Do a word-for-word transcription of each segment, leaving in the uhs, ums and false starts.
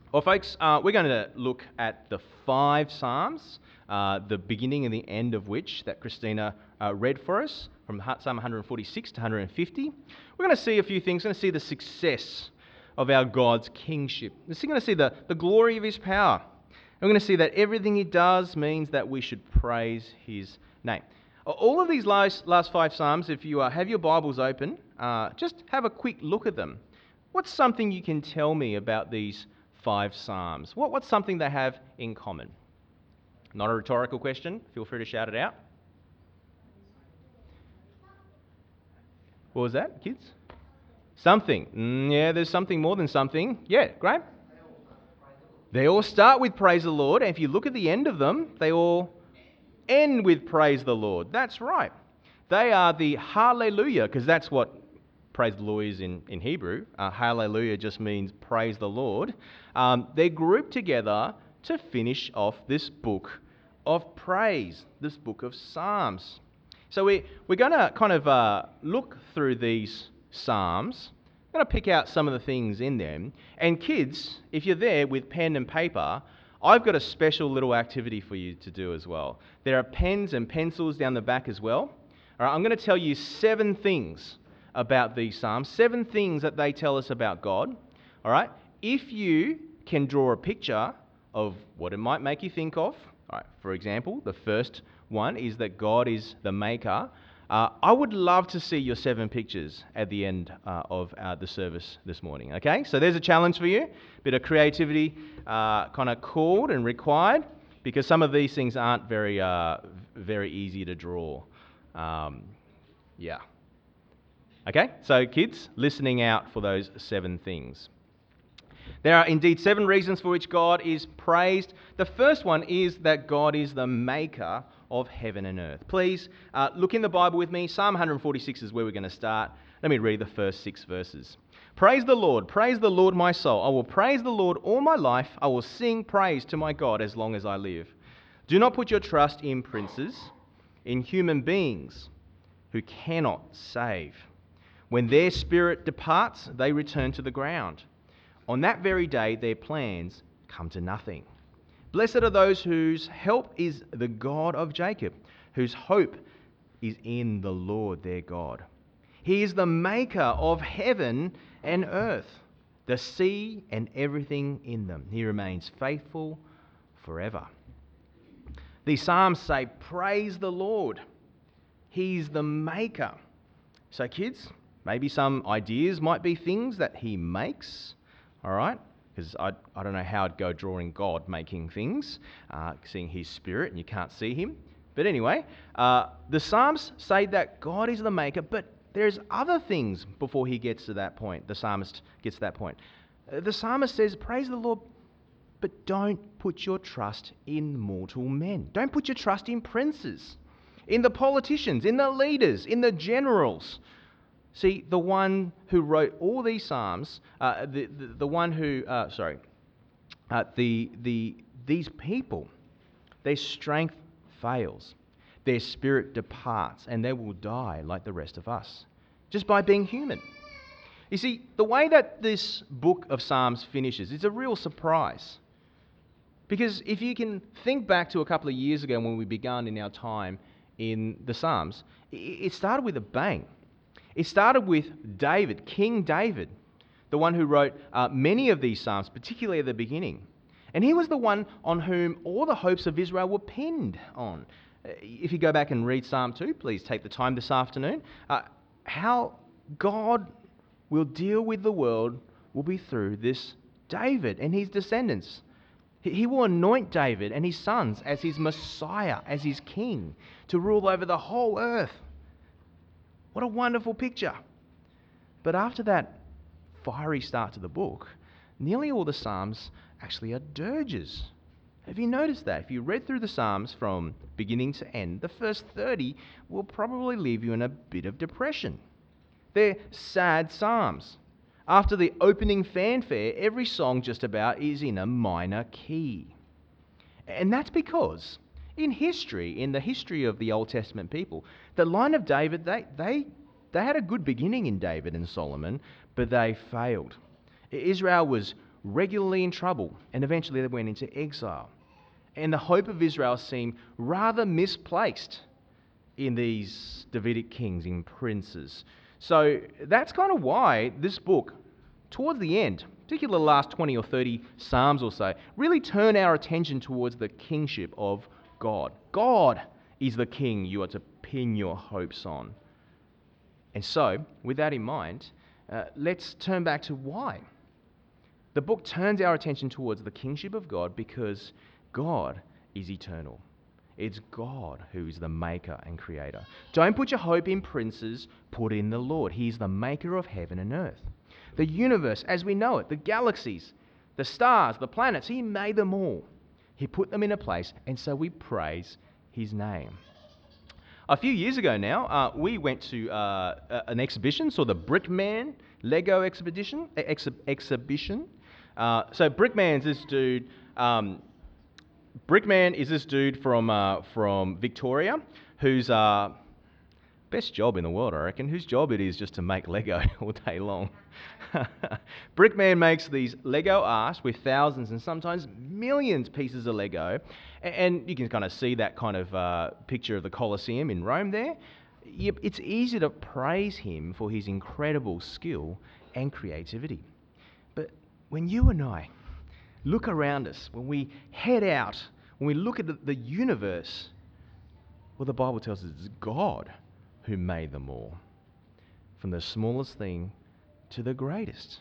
Well, folks, uh, we're going to look at the five Psalms, uh, the beginning and the end of which that Christina uh, read for us, from Psalm one forty-six to one fifty. We're going to see a few things. We're going to see the success of our God's kingship. We're going to see the, the glory of his power. And we're going to see that everything he does means that we should praise his name. All of these last, last five Psalms, if you uh, have your Bibles open, uh, just have a quick look at them. What's something you can tell me about these five Psalms? What, what's something they have in common? Not a rhetorical question. Feel free to shout it out. What was that, kids? Something. Mm, yeah, there's something more than something. Yeah, great. They all start with praise the Lord, and if you look at the end of them, they all end with praise the Lord. That's right. They are the hallelujah, because that's what praise the Lord is in, in Hebrew. Uh, hallelujah just means praise the Lord. Um, they're grouped together to finish off this book of praise, this book of Psalms. So we, we're going to kind of uh, look through these Psalms. I'm going to pick out some of the things in them. And kids, if you're there with pen and paper, I've got a special little activity for you to do as well. There are pens and pencils down the back as well. All right, I'm going to tell you seven things about these Psalms, seven things that they tell us about God. All right, if you can draw a picture of what it might make you think of, all right, for example, the first one is that God is the maker. Uh, I would love to see your seven pictures at the end uh, of uh, the service this morning, okay? So there's a challenge for you. Bit of creativity uh, kind of called and required, because some of these things aren't very, uh, very easy to draw. Um, yeah. Okay, so kids, listening out for those seven things. There are indeed seven reasons for which God is praised. The first one is that God is the maker of heaven and earth. Please uh, look in the Bible with me. Psalm one forty-six is where we're going to start. Let me read the first six verses. Praise the Lord, praise the Lord, my soul. I will praise the Lord all my life. I will sing praise to my God as long as I live. Do not put your trust in princes, in human beings who cannot save. When their spirit departs, they return to the ground. On that very day, their plans come to nothing. Blessed are those whose help is the God of Jacob, whose hope is in the Lord their God. He is the maker of heaven and earth, the sea and everything in them. He remains faithful forever. These Psalms say, praise the Lord. He's the maker. So kids, maybe some ideas might be things that he makes. All right, because I, I don't know how I'd go drawing God making things, uh, seeing his spirit and you can't see him. But anyway, uh, the Psalms say that God is the maker, but there's other things before he gets to that point. The psalmist gets to that point. Uh, the psalmist says, praise the Lord, but don't put your trust in mortal men. Don't put your trust in princes, in the politicians, in the leaders, in the generals. See, the one who wrote all these psalms, uh, the, the the one who, uh, sorry, uh, the the these people, their strength fails, their spirit departs, and they will die like the rest of us, just by being human. You see, the way that this book of Psalms finishes is a real surprise, because if you can think back to a couple of years ago when we began in our time in the Psalms, it started with a bang. It started with David, King David, the one who wrote uh, many of these Psalms, particularly at the beginning. And he was the one on whom all the hopes of Israel were pinned on. Uh, if you go back and read Psalm two, please take the time this afternoon. Uh, how God will deal with the world will be through this David and his descendants. He, he will anoint David and his sons as his Messiah, as his king, to rule over the whole earth. What a wonderful picture. But after that fiery start to the book, nearly all the Psalms actually are dirges. Have you noticed that? If you read through the Psalms from beginning to end, the first thirty will probably leave you in a bit of depression. They're sad Psalms. After the opening fanfare, every song just about is in a minor key. And that's because in history, in the history of the Old Testament people, the line of David, they, they, they had a good beginning in David and Solomon, but they failed. Israel was regularly in trouble, and eventually they went into exile. And the hope of Israel seemed rather misplaced in these Davidic kings, in princes. So that's kind of why this book, towards the end, particularly the last twenty or thirty Psalms or so, really turn our attention towards the kingship of God. God is the king you are to pin your hopes on. And so, with that in mind, uh, let's turn back to why. The book turns our attention towards the kingship of God because God is eternal. It's God who is the maker and creator. Don't put your hope in princes, put in the Lord. He is the maker of heaven and earth. The universe as we know it, the galaxies, the stars, the planets, he made them all. He put them in a place, and so we praise his name. A few years ago now, uh, we went to uh, an exhibition, saw the Brickman Lego expedition, ex- exhibition. Uh, so Brickman's this dude. Um, Brickman is this dude from uh, from Victoria, whose uh, best job in the world, I reckon, whose job it is just to make Lego all day long. Brickman makes these Lego arts with thousands and sometimes millions pieces of Lego, and you can kind of see that kind of uh, picture of the Colosseum in Rome there. Yep, it's easy to praise him for his incredible skill and creativity. But when you and I look around us, when we head out, when we look at the, the universe, well, the Bible tells us it's God who made them all, from the smallest thing to the greatest.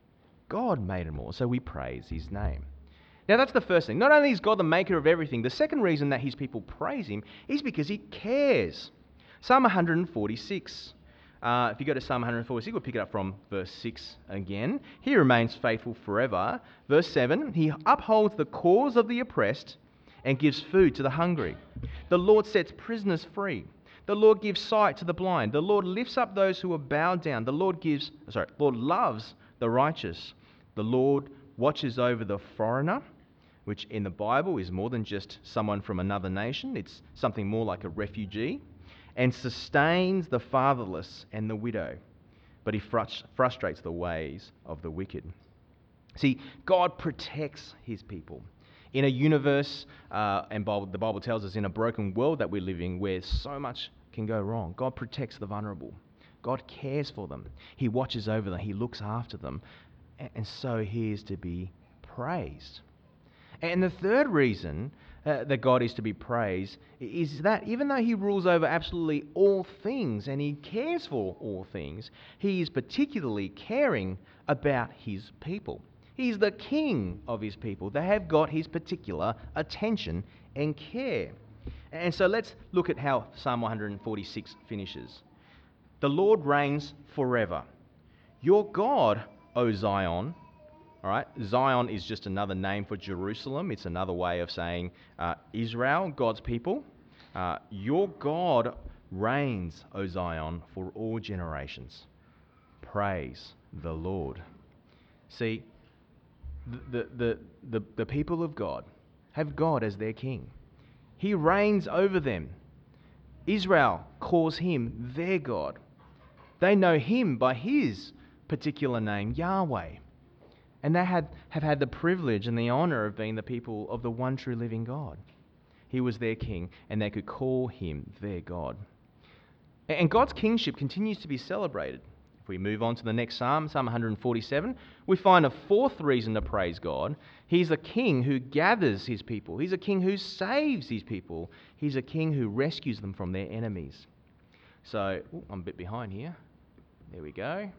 God made them all, so we praise his name. Now that's the first thing. Not only is God the maker of everything, the second reason that his people praise him is because he cares. Psalm one forty-six. Uh, if you go to Psalm one forty-six, we'll pick it up from verse six again. He remains faithful forever. Verse seven, he upholds the cause of the oppressed and gives food to the hungry. The Lord sets prisoners free. The Lord gives sight to the blind. The Lord lifts up those who are bowed down. The Lord gives, sorry, Lord loves the righteous. The Lord watches over the foreigner, which in the Bible is more than just someone from another nation. It's something more like a refugee, and sustains the fatherless and the widow, but he frust- frustrates the ways of the wicked. See, God protects his people. In a universe, uh, and Bible, the Bible tells us in a broken world that we live in where so much can go wrong, God protects the vulnerable. God cares for them. He watches over them. He looks after them. And, and so he is to be praised. And the third reason uh, that God is to be praised is that even though he rules over absolutely all things and he cares for all things, he is particularly caring about his people. He's the king of his people. They have got his particular attention and care. And so let's look at how Psalm one forty-six finishes. The Lord reigns forever. Your God, O Zion. All right, Zion is just another name for Jerusalem. It's another way of saying uh, Israel, God's people. Uh, your God reigns, O Zion, for all generations. Praise the Lord. See, the, the, the, the people of God have God as their king. He reigns over them. Israel calls him their God. They know him by his particular name, Yahweh. And they had, have had the privilege and the honour of being the people of the one true living God. He was their king, and they could call him their God. And God's kingship continues to be celebrated. If we move on to the next psalm, Psalm one forty-seven, we find a fourth reason to praise God. He's a king who gathers his people. He's a king who saves his people. He's a king who rescues them from their enemies. So, ooh, I'm a bit behind here. There we go.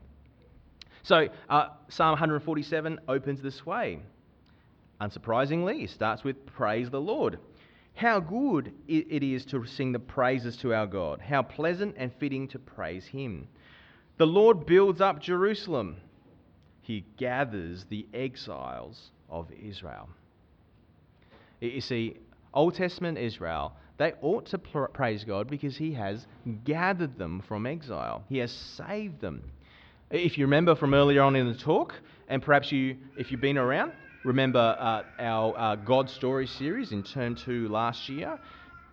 So, uh, Psalm one forty-seven opens this way. Unsurprisingly, it starts with praise the Lord. How good it is to sing the praises to our God. How pleasant and fitting to praise him. The Lord builds up Jerusalem. He gathers the exiles of Israel. You see, Old Testament Israel, they ought to praise God because he has gathered them from exile. He has saved them. If you remember from earlier on in the talk, and perhaps you, if you've been around, remember uh, our uh, God Story series in term two last year,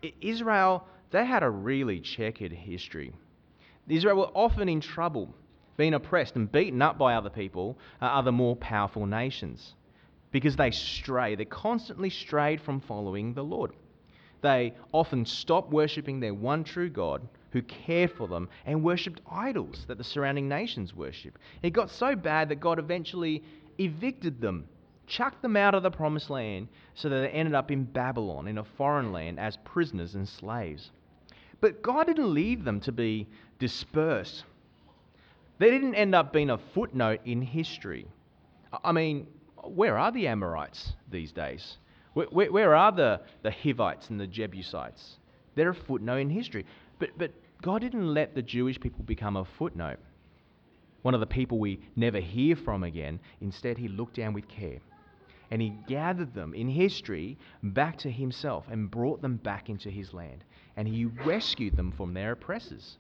Israel, they had a really checkered history. Israel were often in trouble. being oppressed and beaten up by other people, uh, are the more powerful nations, because they stray. They're constantly strayed from following the Lord. They often stop worshipping their one true God who cared for them and worshipped idols that the surrounding nations worship. It got so bad that God eventually evicted them, chucked them out of the promised land, so that they ended up in Babylon, in a foreign land, as prisoners and slaves. But God didn't leave them to be dispersed. They didn't end up being a footnote in history. I mean, where are the Amorites these days? Where, where, where are the, the Hivites and the Jebusites? They're a footnote in history. But, but God didn't let the Jewish people become a footnote, one of the people we never hear from again. Instead, he looked down with care, and he gathered them in history back to himself and brought them back into his land. And he rescued them from their oppressors.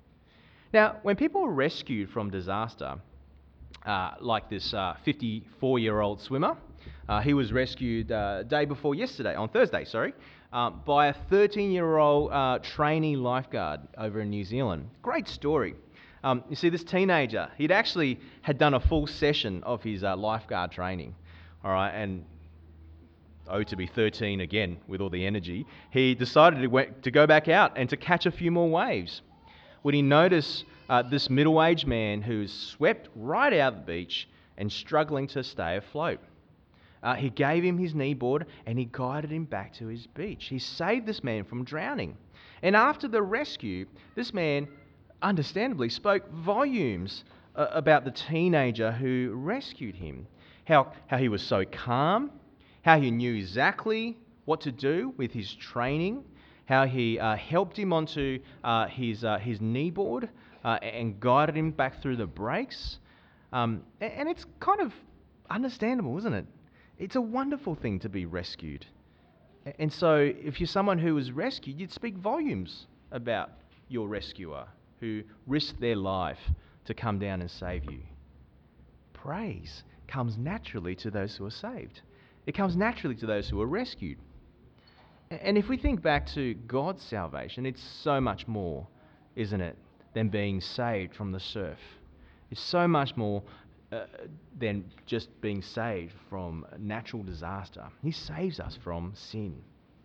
Now, when people are rescued from disaster, uh, like this uh, fifty-four-year-old swimmer, uh, he was rescued uh, day before yesterday, on Thursday, sorry, uh, by a thirteen-year-old uh, trainee lifeguard over in New Zealand. Great story. Um, you see, this teenager, he'd actually had done a full session of his uh, lifeguard training, all right, and oh, to be thirteen again with all the energy, he decided to, went, to go back out and to catch a few more waves. When he noticed uh, this middle-aged man who's swept right out of the beach and struggling to stay afloat. Uh, he gave him his kneeboard and he guided him back to his beach. He saved this man from drowning. And after the rescue, this man understandably spoke volumes uh, about the teenager who rescued him. How, how he was so calm, how he knew exactly what to do with his training, how he uh, helped him onto uh, his uh, his kneeboard uh, and guided him back through the breaks. Um, and it's kind of understandable, isn't it? It's a wonderful thing to be rescued. And so if you're someone who was rescued, you'd speak volumes about your rescuer who risked their life to come down and save you. Praise comes naturally to those who are saved. It comes naturally to those who are rescued. And if we think back to God's salvation, it's so much more, isn't it, than being saved from the surf. It's so much more uh, than just being saved from natural disaster. He saves us from sin.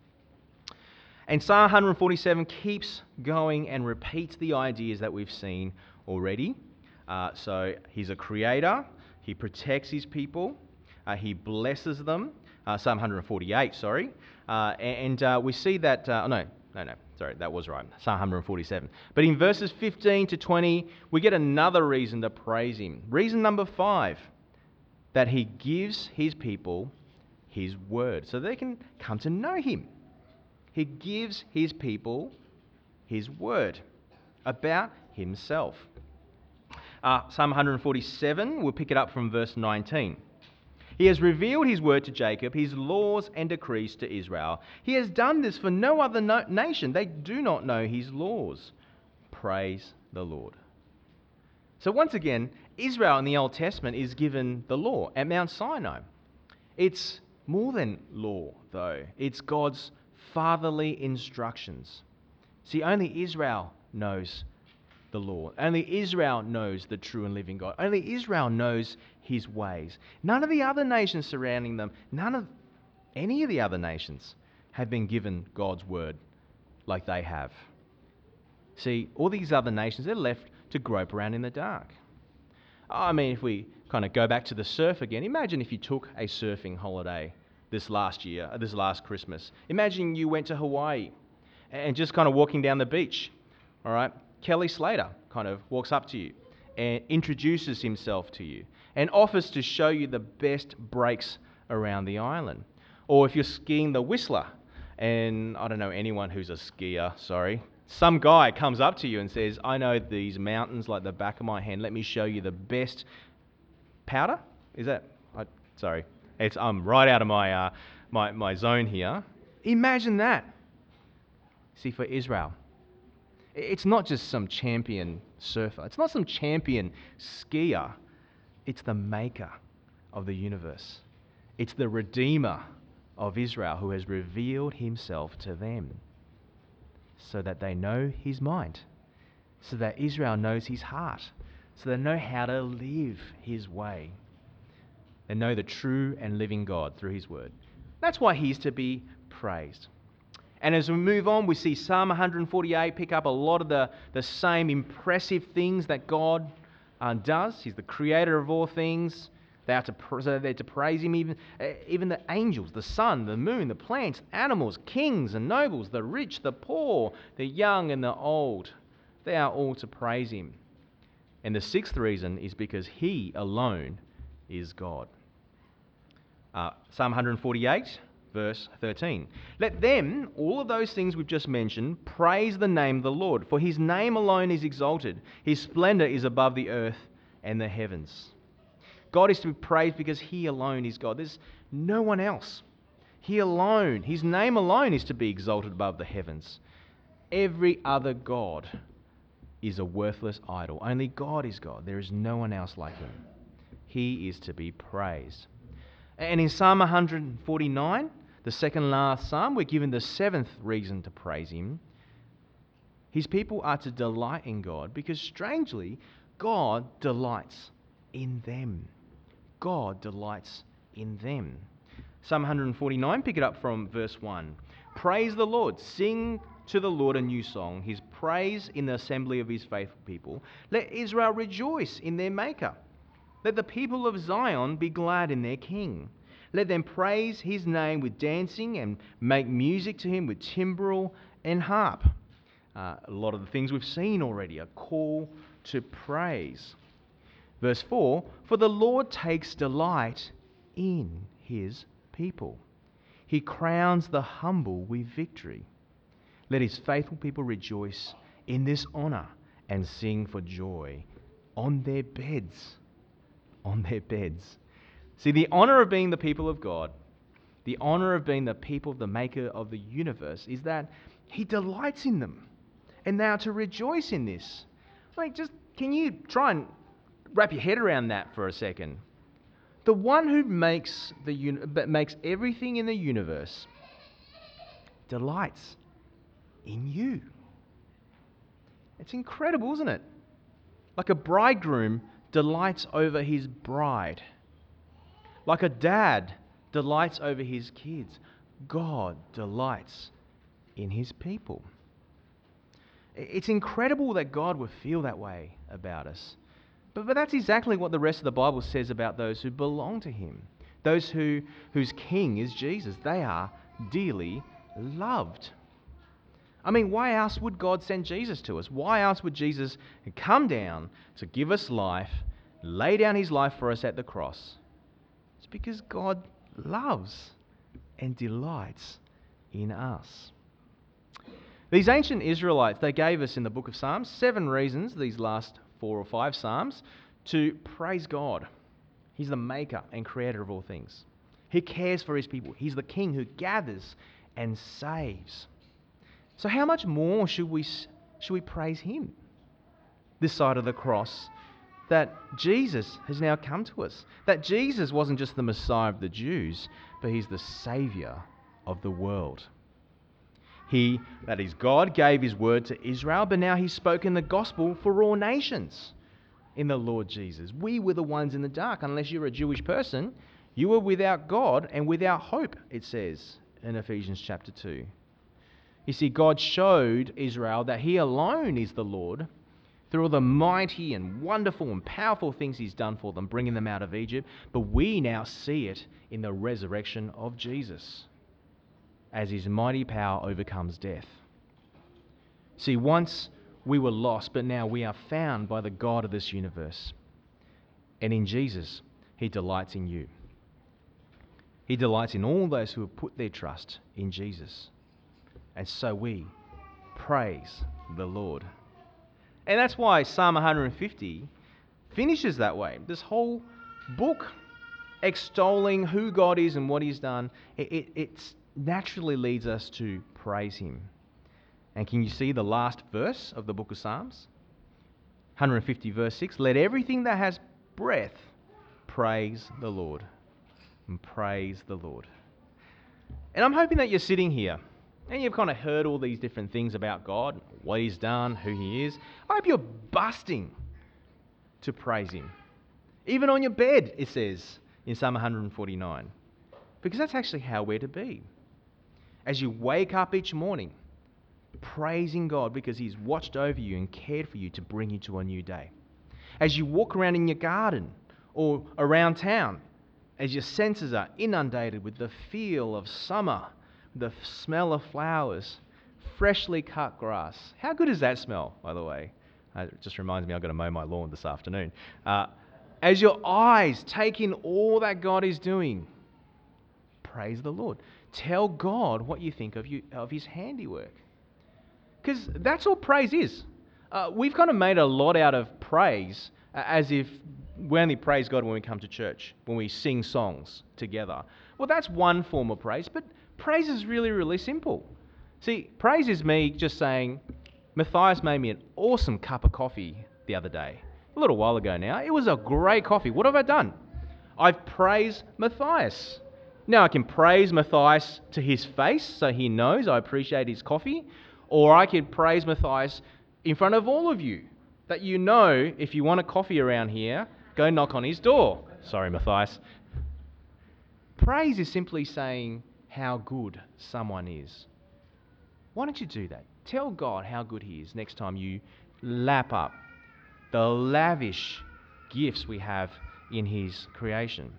And Psalm one forty-seven keeps going and repeats the ideas that we've seen already. Uh, so he's a creator, he protects his people, uh, he blesses them. Uh, Psalm one forty-eight, sorry. Uh, and uh, we see that, uh, oh no, no, no, sorry, that was right, Psalm one forty-seven. But in verses fifteen to twenty, we get another reason to praise him. Reason number five, that he gives his people his word so they can come to know him. He gives his people his word about himself. Uh, Psalm one forty-seven, we'll pick it up from verse nineteen. He has revealed his word to Jacob, his laws and decrees to Israel. He has done this for no other no- nation. They do not know his laws. Praise the Lord. So once again, Israel in the Old Testament is given the law at Mount Sinai. It's more than law, though. It's God's fatherly instructions. See, only Israel knows the law. Only Israel knows the true and living God. Only Israel knows his ways. None of the other nations surrounding them, none of any of the other nations have been given God's word like they have. See, all these other nations, they're left to grope around in the dark. I mean, if we kind of go back to the surf again, imagine if you took a surfing holiday this last year, this last Christmas. Imagine you went to Hawaii and just kind of walking down the beach, all right? Kelly Slater kind of walks up to you and introduces himself to you and offers to show you the best breaks around the island. Or if you're skiing the Whistler, and I don't know anyone who's a skier, sorry, some guy comes up to you and says, I know these mountains like the back of my hand, let me show you the best powder? Is that, I, sorry, it's, I'm right out of my, uh, my, my zone here. Imagine that. See, for Israel, it's not just some champion surfer. It's not some champion skier. It's the maker of the universe. It's the Redeemer of Israel who has revealed himself to them so that they know his mind, so that Israel knows his heart, so they know how to live his way. They know the true and living God through his word. That's why he's to be praised. And as we move on, we see Psalm one forty-eight pick up a lot of the, the same impressive things that God uh, does. He's the creator of all things. They are to, so they're to praise him, even, even the angels, the sun, the moon, the plants, animals, kings and nobles, the rich, the poor, the young and the old. They are all to praise him. And the sixth reason is because he alone is God. Uh, Psalm one forty-eight, verse thirteen. Let them, all of those things we've just mentioned, praise the name of the Lord, for his name alone is exalted. His splendor is above the earth and the heavens. God is to be praised because he alone is God. There's no one else. He alone, his name alone is to be exalted above the heavens. Every other god is a worthless idol. Only God is God. There is no one else like him. He is to be praised. And in Psalm one forty-nine, the second last psalm, we're given the seventh reason to praise him. His people are to delight in God because, strangely, God delights in them. God delights in them. Psalm one forty-nine, pick it up from verse one. Praise the Lord. Sing to the Lord a new song, his praise in the assembly of his faithful people. Let Israel rejoice in their Maker. Let the people of Zion be glad in their King. Let them praise his name with dancing and make music to him with timbrel and harp. Uh, a lot of the things we've seen already, a call to praise. Verse four, for the Lord takes delight in his people. He crowns the humble with victory. Let his faithful people rejoice in this honor and sing for joy on their beds. On their beds. See, the honor of being the people of God, the honor of being the people of the Maker of the universe, is that he delights in them. And now to rejoice in this. Like, just, can you try and wrap your head around that for a second? The one who makes the uni- makes everything in the universe delights in you. It's incredible, isn't it? Like a bridegroom delights over his bride. Like a dad delights over his kids. God delights in his people. It's incredible that God would feel that way about us. But, but that's exactly what the rest of the Bible says about those who belong to him. Those who whose king is Jesus. They are dearly loved. I mean, why else would God send Jesus to us? Why else would Jesus come down to give us life, lay down his life for us at the cross? It's because God loves and delights in us. These ancient Israelites, they gave us in the book of Psalms seven reasons, these last four or five Psalms, to praise God. He's the maker and creator of all things. He cares for his people. He's the king who gathers and saves. So how much more should we should we praise him this side of the cross? That Jesus has now come to us. That Jesus wasn't just the Messiah of the Jews, but he's the Saviour of the world. He, that is God, gave his word to Israel, but now he's spoken the gospel for all nations in the Lord Jesus. We were the ones in the dark. Unless you're a Jewish person, you were without God and without hope, it says in Ephesians chapter two. You see, God showed Israel that he alone is the Lord through all the mighty and wonderful and powerful things he's done for them, bringing them out of Egypt. But we now see it in the resurrection of Jesus as his mighty power overcomes death. See, once we were lost, but now we are found by the God of this universe. And in Jesus, he delights in you. He delights in all those who have put their trust in Jesus. And so we praise the Lord. And that's why Psalm one fifty finishes that way. This whole book extolling who God is and what he's done, it, it it's naturally leads us to praise him. And can you see the last verse of the book of Psalms? one fifty verse six, let everything that has breath praise the Lord. And praise the Lord. And I'm hoping that you're sitting here and you've kind of heard all these different things about God, what he's done, who he is. I hope you're busting to praise him. Even on your bed, it says in Psalm one forty-nine. Because that's actually how we're to be. As you wake up each morning, praising God because he's watched over you and cared for you to bring you to a new day. As you walk around in your garden or around town, as your senses are inundated with the feel of summer, the smell of flowers, freshly cut grass. How good is that smell, by the way? Uh, it just reminds me I've got to mow my lawn this afternoon. Uh, as your eyes take in all that God is doing, praise the Lord. Tell God what you think of you of his handiwork. Because that's all praise is. Uh, we've kind of made a lot out of praise uh, as if we only praise God when we come to church, when we sing songs together. Well, that's one form of praise, but praise is really, really simple. See, praise is me just saying, Matthias made me an awesome cup of coffee the other day, a little while ago now. It was a great coffee. What have I done? I've praised Matthias. Now I can praise Matthias to his face so he knows I appreciate his coffee, or I can praise Matthias in front of all of you, that you know if you want a coffee around here, go knock on his door. Sorry, Matthias. Praise is simply saying how good someone is. Why don't you do that? Tell God how good he is next time you lap up the lavish gifts we have in his creation.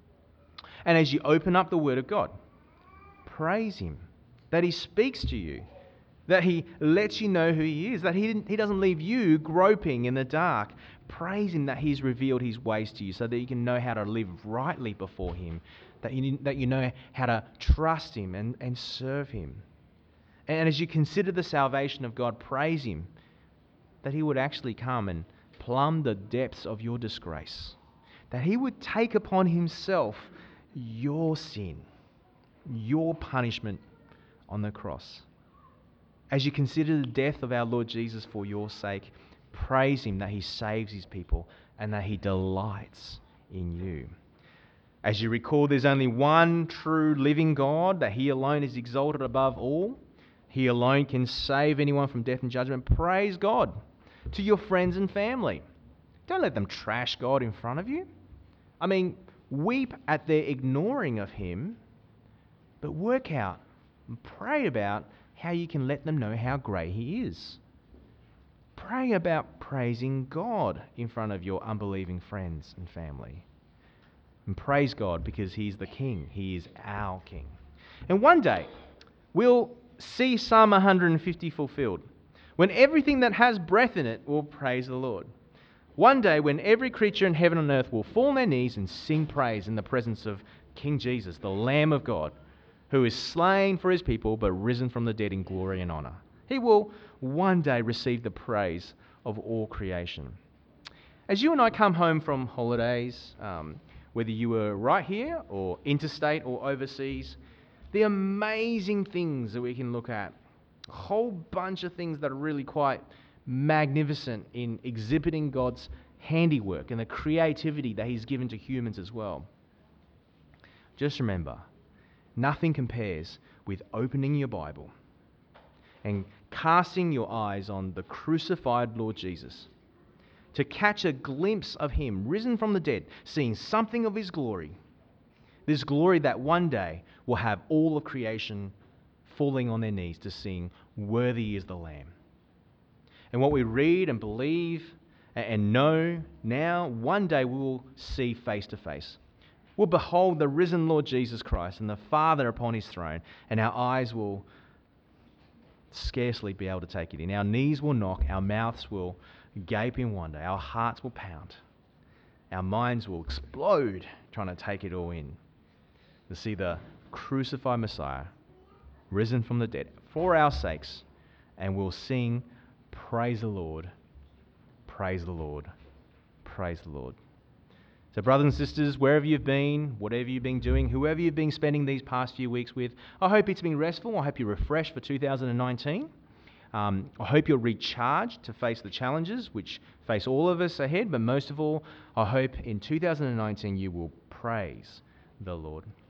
And as you open up the Word of God, praise him, that he speaks to you, that he lets you know who he is, that he, didn't, he doesn't leave you groping in the dark. Praise him that he's revealed his ways to you so that you can know how to live rightly before him, that you, that you know how to trust him and, and serve him. And as you consider the salvation of God, praise him that he would actually come and plumb the depths of your disgrace, that he would take upon himself your sin, your punishment on the cross. As you consider the death of our Lord Jesus for your sake, praise him that he saves his people and that he delights in you. As you recall there's only one true living God, that he alone is exalted above all, he alone can save anyone from death and judgment, praise God to your friends and family. Don't let them trash God in front of you. I mean, weep at their ignoring of him, but work out and pray about how you can let them know how great he is. Pray about praising God in front of your unbelieving friends and family. And praise God because he's the King. He is our King. And one day, we'll see Psalm one fifty fulfilled, when everything that has breath in it will praise the Lord. One day when every creature in heaven and earth will fall on their knees and sing praise in the presence of King Jesus, the Lamb of God, who is slain for his people but risen from the dead in glory and honour. He will one day receive the praise of all creation. As you and I come home from holidays, um, whether you were right here or interstate or overseas, the amazing things that we can look at, a whole bunch of things that are really quite magnificent in exhibiting God's handiwork and the creativity that he's given to humans as well. Just remember, nothing compares with opening your Bible and casting your eyes on the crucified Lord Jesus, to catch a glimpse of him risen from the dead, seeing something of his glory, this glory that one day will have all of creation falling on their knees to sing, "Worthy is the Lamb." And what we read and believe and know now, one day we will see face to face. We'll behold the risen Lord Jesus Christ and the Father upon his throne, and our eyes will scarcely be able to take it in. Our knees will knock, our mouths will gape in wonder, our hearts will pound, our minds will explode trying to take it all in. To see the crucified Messiah risen from the dead for our sakes, and we'll sing, "Praise the Lord, praise the Lord, praise the Lord." So brothers and sisters, wherever you've been, whatever you've been doing, whoever you've been spending these past few weeks with, I hope it's been restful. I hope you're refreshed for two thousand nineteen. Um, I hope you're recharged to face the challenges which face all of us ahead, but most of all, I hope in two thousand nineteen you will praise the Lord.